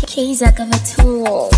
Keys like a tool.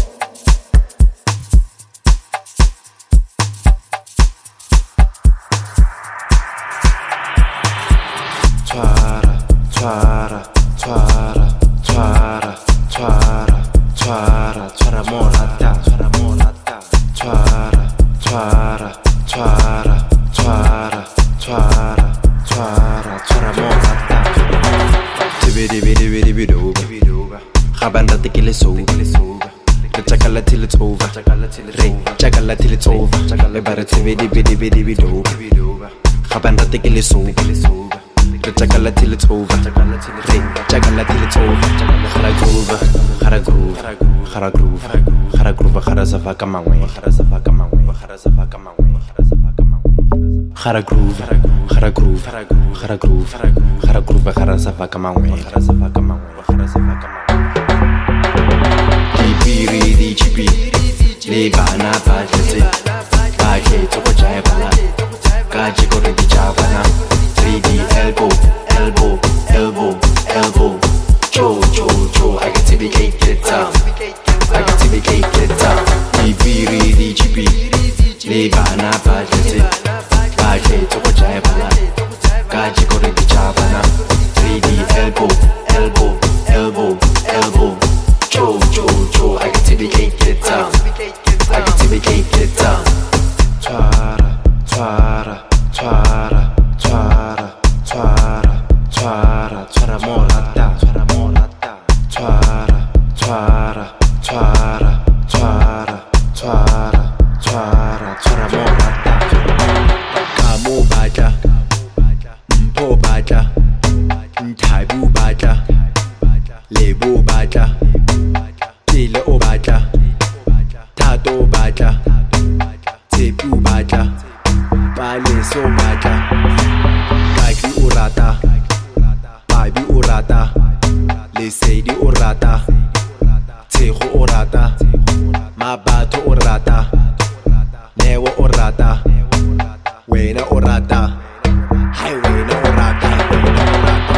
Twara, twara, twara, twara, twara, twara, twara morata, twara morata, twara, twara, twara, twara, twara, twara, twara morata. Tibidi bidi bidi biduga, Gabanda tikile soga, the chakala till it's over, ring chakala till it's over, lebara tibidi bidi bidi biduga, Gabanda tikile soga. The chakala till it's over, ring chakala till it's over. Khara groove, khara groove, khara groove, khara groove, khara zavaka mangwe, khara zavaka mangwe, khara zavaka mangwe, khara zavaka mangwe. Khara groove, khara groove, khara groove, khara groove, khara zavaka mangwe, khara zavaka mangwe, khara zavaka mangwe. Dipiri di chipi, le bana ba jetse, ba ke tsoko jaya bana, ka jikore di chavana. 3D elbow, elbow, elbow, elbow. Cho, cho, cho. I get to be cake, get down. I get to be cake, get down. Ibiri, di chibi. Le bana ba jete. Ba ke toko jaya bana. Gaji kore di chavana. 3D elbow, elbow, elbow, elbow. Cho, cho, cho. I get to be cake, get down. I get to be cake, get down. Twara, twara, twara. Twara, twara, twara, twara morata, twara morata, twara, twara, twara, twara, twara, twara, twara morata. Kamu baja, mpo baja, ntaibu baja, lebu baja, tile o baja, tato baja, tebu baja, paleso baja. Urata, baby urata, lesedi urata, teho urata, mabato urata, newo urata, wena urata, hai wena urata, wena urata.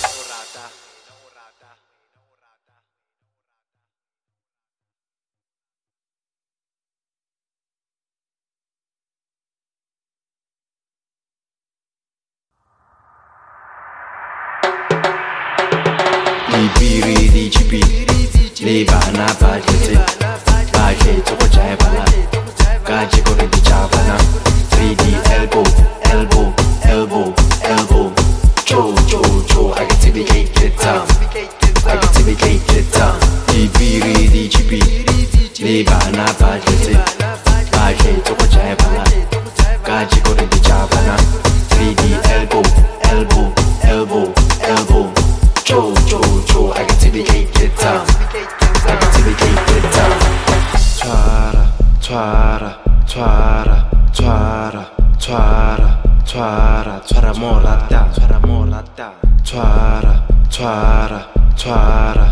Ibiri di chibi, le bana ba jete, ba ke toko jaya bana, gaji kore di chavana. 3D elbow, elbow, elbow, elbow. Cho, cho, cho. I get to be cake, get down. I get to be cake, get down. Ibiri di chibi, le bana ba jete, ba ke toko jaya bana, gaji kore di chavana. 3D elbow, elbow, elbow, elbow. Cho, cho, cho. I get to be cake, get down. I get to be cake, get down. Twara, twara, twara, twara, twara, twara, twara morata, twara morata, twara, twara, twara.